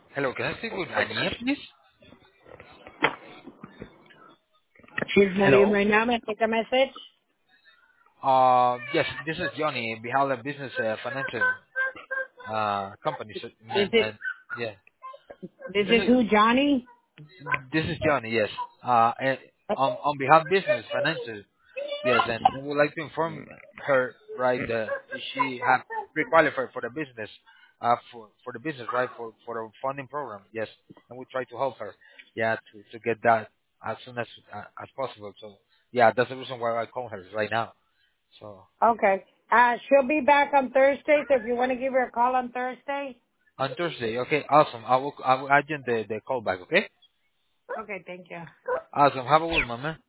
Hello, can I speak with Ania, please? She's not in Hello. right now. May I take a message? Yes, this is Johnny, behind the business financial company. So, This is yeah, this this is is who, Johnny? this is Johnny. Yes. And on behalf of business financial. Yes, and we would like to inform her, right, that she have pre-qualified for the business, for the business, right, for the funding program. Yes, and we try to help her, yeah, to get that as soon as possible. So, yeah, that's the reason why I call her right now. So Okay. She'll be back on Thursday, so if you want to give her a call on Thursday. on Thursday, okay, awesome. I will add you in the call back, okay? Okay, thank you. Awesome. Have a good one, man.